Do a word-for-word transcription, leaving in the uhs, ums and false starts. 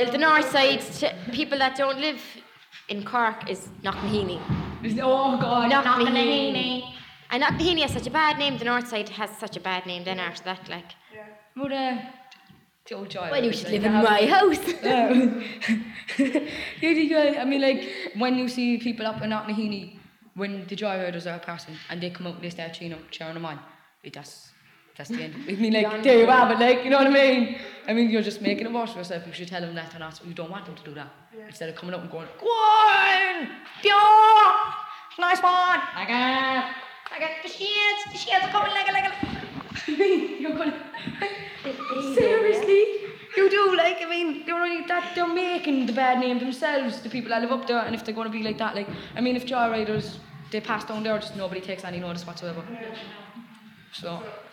Well, the north side, t- people that don't live in Cork is Knocknaheeny. Oh God, Knocknaheeny. And Knocknaheeny has such a bad name. The north side has such a bad name. Then after that, like. Yeah. But uh, the old joy. Well, you should live in my house. I mean, like when you see people up in Knocknaheeny, when the joyriders are passing and they come out and they start cheering, cheering them on, it, that's that's the end. I mean, like there you have it, like you know what I mean. I mean, you're just making it worse for yourself. You should tell them that, and not you don't want them to do that. Yeah. Instead of coming up and going, go on, pure, nice one, I got, I got the shits, the shits are coming like a like a. You're going. Seriously, you do like I mean they're only that they're making the bad name themselves, the people that live up there, and if they're going to be like that, like I mean if joyriders they pass down there, just nobody takes any notice whatsoever. So